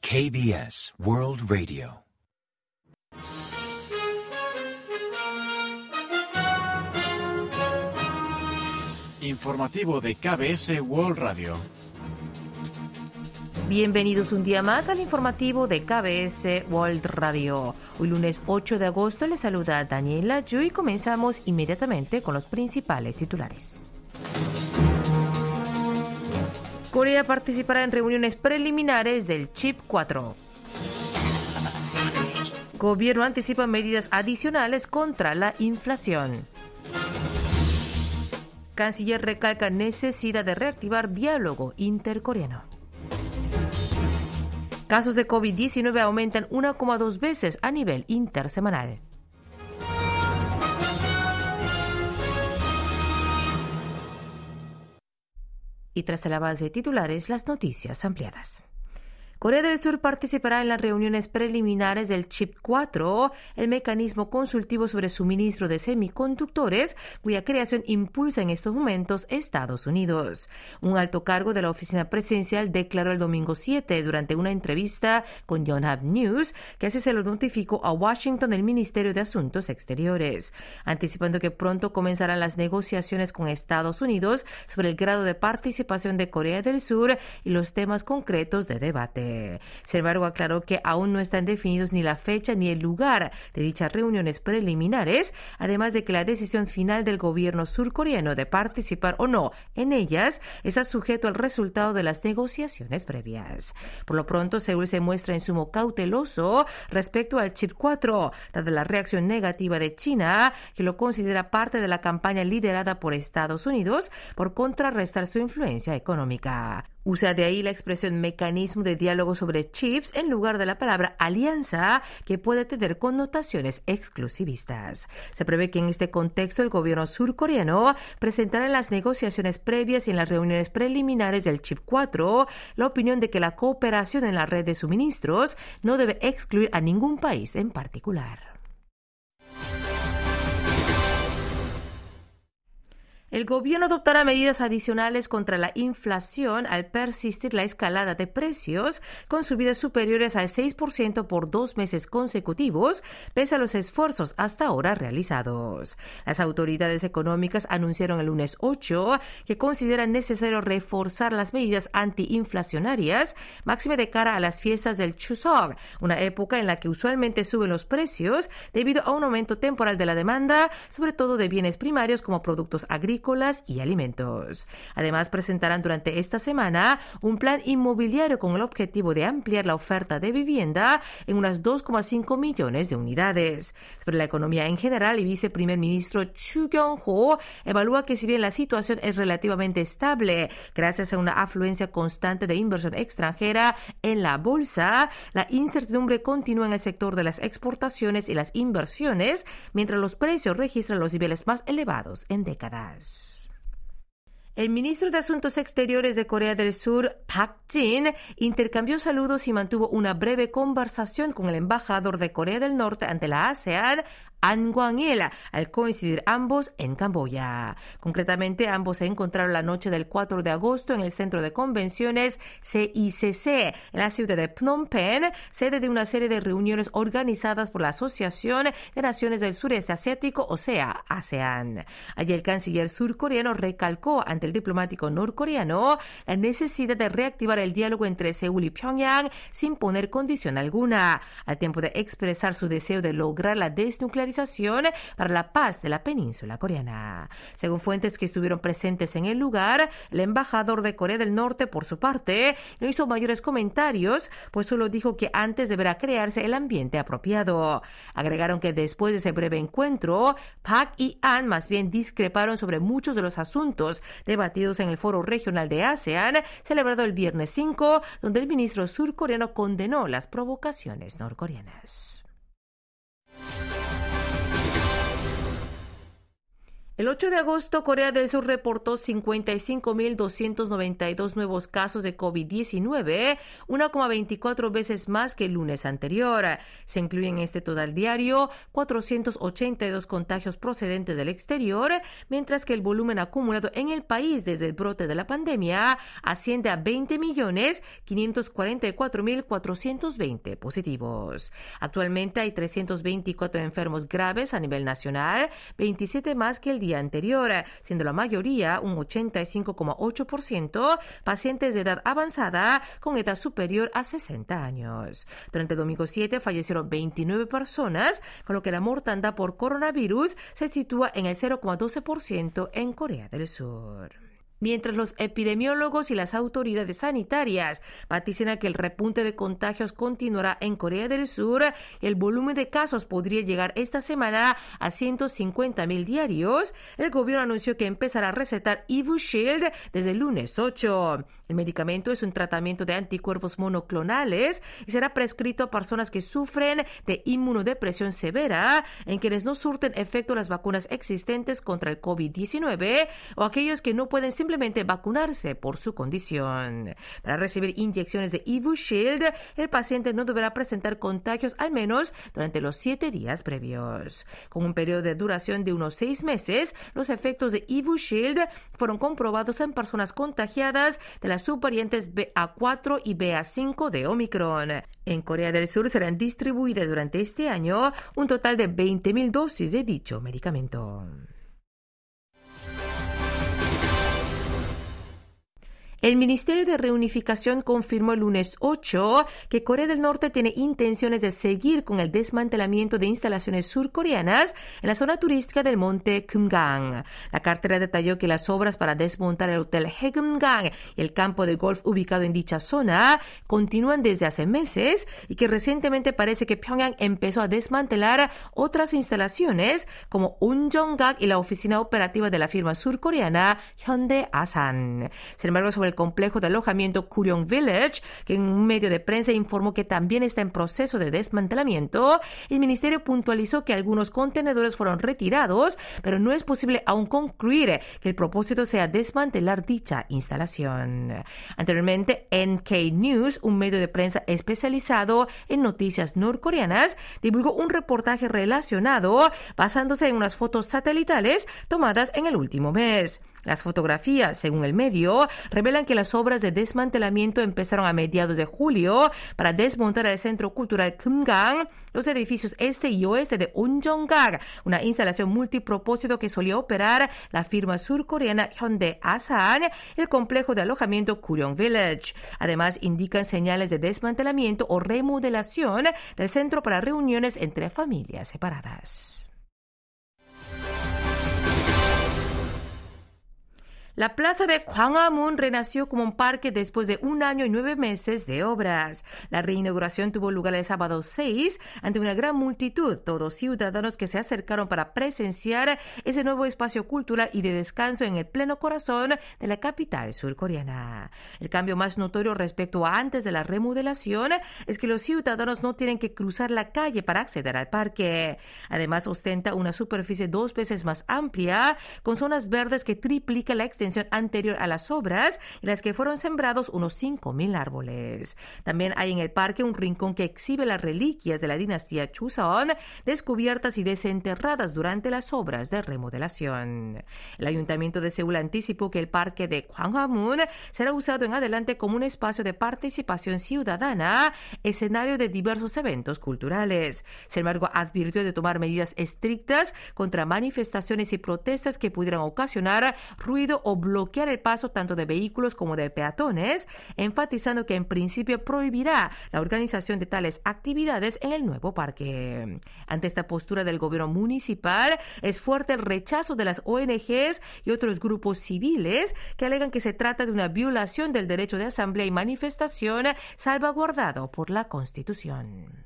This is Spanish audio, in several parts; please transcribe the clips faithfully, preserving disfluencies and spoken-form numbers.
K B S World Radio. Informativo de K B S World Radio. Bienvenidos un día más al informativo de K B S World Radio. Hoy lunes ocho de agosto les saluda Daniela Yu y comenzamos inmediatamente con los principales titulares. Corea participará en reuniones preliminares del Chip cuatro. Gobierno anticipa medidas adicionales contra la inflación. Canciller recalca necesidad de reactivar diálogo intercoreano. Casos de COVID diecinueve aumentan uno coma dos veces a nivel intersemanal. Y tras el avance de titulares, las noticias ampliadas. Corea del Sur participará en las reuniones preliminares del Chip cuatro, el mecanismo consultivo sobre suministro de semiconductores, cuya creación impulsa en estos momentos Estados Unidos. Un alto cargo de la oficina presidencial declaró el domingo siete durante una entrevista con Yonhap News que así se lo notificó a Washington el Ministerio de Asuntos Exteriores, anticipando que pronto comenzarán las negociaciones con Estados Unidos sobre el grado de participación de Corea del Sur y los temas concretos de debate. Sin embargo, aclaró que aún no están definidos ni la fecha ni el lugar de dichas reuniones preliminares, además de que la decisión final del gobierno surcoreano de participar o no en ellas está sujeto al resultado de las negociaciones previas. Por lo pronto, Seúl se muestra en sumo cauteloso respecto al Chip cuatro, dada la reacción negativa de China, que lo considera parte de la campaña liderada por Estados Unidos por contrarrestar su influencia económica. Usa de ahí la expresión mecanismo de diálogo sobre chips en lugar de la palabra alianza, que puede tener connotaciones exclusivistas. Se prevé que en este contexto el gobierno surcoreano presentará en las negociaciones previas y en las reuniones preliminares del Chip cuatro la opinión de que la cooperación en la red de suministros no debe excluir a ningún país en particular. El gobierno adoptará medidas adicionales contra la inflación al persistir la escalada de precios, con subidas superiores al seis por ciento por dos meses consecutivos, pese a los esfuerzos hasta ahora realizados. Las autoridades económicas anunciaron el lunes ocho que consideran necesario reforzar las medidas antiinflacionarias, máxime de cara a las fiestas del Chuseok, una época en la que usualmente suben los precios debido a un aumento temporal de la demanda, sobre todo de bienes primarios como productos agrícolas y alimentos. Además, presentarán durante esta semana un plan inmobiliario con el objetivo de ampliar la oferta de vivienda en unas dos coma cinco millones de unidades. Sobre la economía en general, el viceprimer ministro Chu Kyung-ho evalúa que si bien la situación es relativamente estable gracias a una afluencia constante de inversión extranjera en la bolsa, la incertidumbre continúa en el sector de las exportaciones y las inversiones, mientras los precios registran los niveles más elevados en décadas. El ministro de Asuntos Exteriores de Corea del Sur, Park Jin, intercambió saludos y mantuvo una breve conversación con el embajador de Corea del Norte ante la ASEAN, An Kwang-il, al coincidir ambos en Camboya. Concretamente, ambos se encontraron la noche del cuatro de agosto en el Centro de Convenciones C I C C, en la ciudad de Phnom Penh, sede de una serie de reuniones organizadas por la Asociación de Naciones del Sureste Asiático, o sea, ASEAN. Allí el canciller surcoreano recalcó ante el diplomático norcoreano la necesidad de reactivar el diálogo entre Seúl y Pyongyang sin poner condición alguna, al tiempo de expresar su deseo de lograr la desnuclearización para la paz de la península coreana. Según fuentes que estuvieron presentes en el lugar, el embajador de Corea del Norte, por su parte, no hizo mayores comentarios, pues solo dijo que antes deberá crearse el ambiente apropiado. Agregaron que después de ese breve encuentro, Park y An más bien discreparon sobre muchos de los asuntos debatidos en el foro regional de ASEAN, celebrado el viernes cinco, donde el ministro surcoreano condenó las provocaciones norcoreanas. El ocho de agosto, Corea del Sur reportó cincuenta y cinco mil doscientos noventa y dos nuevos casos de COVID diecinueve, uno coma veinticuatro veces más que el lunes anterior. Se incluyen en este total diario cuatrocientos ochenta y dos contagios procedentes del exterior, mientras que el volumen acumulado en el país desde el brote de la pandemia asciende a veinte millones quinientos cuarenta y cuatro mil cuatrocientos veinte positivos. Actualmente hay trescientos veinticuatro enfermos graves a nivel nacional, veintisiete más que el día anterior, siendo la mayoría, un ochenta y cinco coma ocho por ciento, pacientes de edad avanzada con edad superior a sesenta años. Durante el domingo siete fallecieron veintinueve personas, con lo que la mortandad por coronavirus se sitúa en el cero coma doce por ciento en Corea del Sur. Mientras los epidemiólogos y las autoridades sanitarias vaticinan que el repunte de contagios continuará en Corea del Sur, el volumen de casos podría llegar esta semana a ciento cincuenta mil diarios, el gobierno anunció que empezará a recetar Evusheld desde el lunes ocho. El medicamento es un tratamiento de anticuerpos monoclonales y será prescrito a personas que sufren de inmunodepresión severa, en quienes no surten efecto las vacunas existentes contra el COVID diecinueve o aquellos que no pueden simplemente vacunarse por su condición. Para recibir inyecciones de Evusheld, el paciente no deberá presentar contagios al menos durante los siete días previos. Con un periodo de duración de unos seis meses, los efectos de Evusheld fueron comprobados en personas contagiadas de las subvariantes B A cuatro y B A cinco de Omicron. En Corea del Sur serán distribuidas durante este año un total de veinte mil dosis de dicho medicamento. El Ministerio de Reunificación confirmó el lunes ocho que Corea del Norte tiene intenciones de seguir con el desmantelamiento de instalaciones surcoreanas en la zona turística del monte Kumgang. La cartera detalló que las obras para desmontar el hotel Haegeumgang y el campo de golf ubicado en dicha zona continúan desde hace meses y que recientemente parece que Pyongyang empezó a desmantelar otras instalaciones como Unjeonggak y la oficina operativa de la firma surcoreana Hyundai Asan. Sin embargo, sobre el complejo de alojamiento Kuryong Village, que en un medio de prensa informó que también está en proceso de desmantelamiento, el ministerio puntualizó que algunos contenedores fueron retirados, pero no es posible aún concluir que el propósito sea desmantelar dicha instalación. Anteriormente, N K News, un medio de prensa especializado en noticias norcoreanas, divulgó un reportaje relacionado basándose en unas fotos satelitales tomadas en el último mes. Las fotografías, según el medio, revelan que las obras de desmantelamiento empezaron a mediados de julio para desmontar el Centro Cultural Kumgang, los edificios este y oeste de Unjeonggak, una instalación multipropósito que solía operar la firma surcoreana Hyundai Asan, el complejo de alojamiento Kuryong Village. Además, indican señales de desmantelamiento o remodelación del centro para reuniones entre familias separadas. La plaza de Gwanghwamun renació como un parque después de un año y nueve meses de obras. La reinauguración tuvo lugar el sábado seis ante una gran multitud, todos ciudadanos que se acercaron para presenciar ese nuevo espacio cultural y de descanso en el pleno corazón de la capital surcoreana. El cambio más notorio respecto a antes de la remodelación es que los ciudadanos no tienen que cruzar la calle para acceder al parque. Además, ostenta una superficie dos veces más amplia, con zonas verdes que triplican la extensión anterior a las obras, en las que fueron sembrados unos cinco mil árboles. También hay en el parque un rincón que exhibe las reliquias de la dinastía Joseon, descubiertas y desenterradas durante las obras de remodelación. El Ayuntamiento de Seúl anticipó que el parque de Gwanghwamun será usado en adelante como un espacio de participación ciudadana, escenario de diversos eventos culturales. Sin embargo, advirtió de tomar medidas estrictas contra manifestaciones y protestas que pudieran ocasionar ruido o bloquear el paso tanto de vehículos como de peatones, enfatizando que en principio prohibirá la organización de tales actividades en el nuevo parque. Ante esta postura del gobierno municipal, es fuerte el rechazo de las O N Ges y otros grupos civiles que alegan que se trata de una violación del derecho de asamblea y manifestación salvaguardado por la Constitución.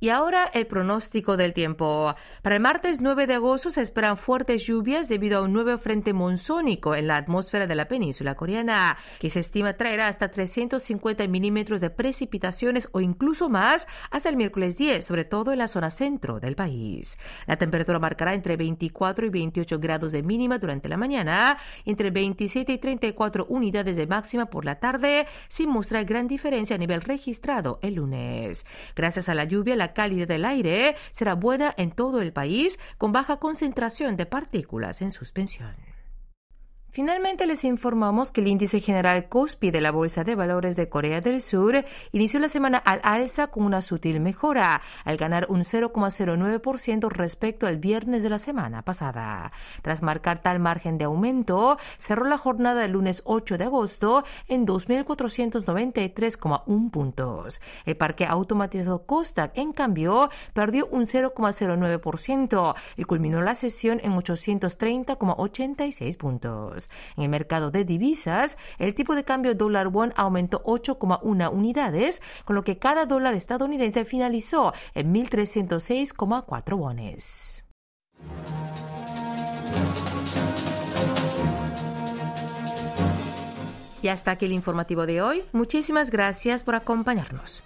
Y ahora el pronóstico del tiempo. Para el martes nueve de agosto se esperan fuertes lluvias debido a un nuevo frente monzónico en la atmósfera de la península coreana, que se estima traerá hasta trescientos cincuenta milímetros de precipitaciones o incluso más hasta el miércoles diez, sobre todo en la zona centro del país. La temperatura marcará entre veinticuatro y veintiocho grados de mínima durante la mañana, entre veintisiete y treinta y cuatro unidades de máxima por la tarde, sin mostrar gran diferencia a nivel registrado el lunes. Gracias a la lluvia, la calidad del aire será buena en todo el país, con baja concentración de partículas en suspensión. Finalmente les informamos que el índice general Kospi de la Bolsa de Valores de Corea del Sur inició la semana al alza con una sutil mejora, al ganar un cero coma cero nueve por ciento respecto al viernes de la semana pasada. Tras marcar tal margen de aumento, cerró la jornada del lunes ocho de agosto en dos mil cuatrocientos noventa y tres coma uno puntos. El parque automatizado Kosdaq, en cambio, perdió un cero coma cero nueve por ciento y culminó la sesión en ochocientos treinta coma ochenta y seis puntos. En el mercado de divisas, el tipo de cambio dólar-won aumentó ocho coma uno unidades, con lo que cada dólar estadounidense finalizó en mil trescientos seis coma cuatro wones. Y hasta aquí el informativo de hoy. Muchísimas gracias por acompañarnos.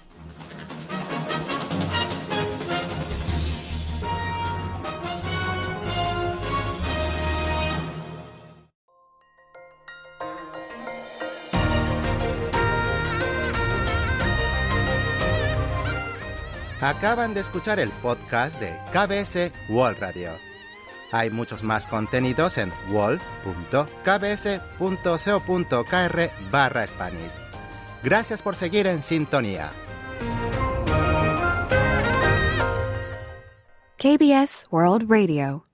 Acaban de escuchar el podcast de K B S World Radio. Hay muchos más contenidos en world punto k b s punto co punto k r barra Spanish. Gracias por seguir en sintonía. K B S World Radio.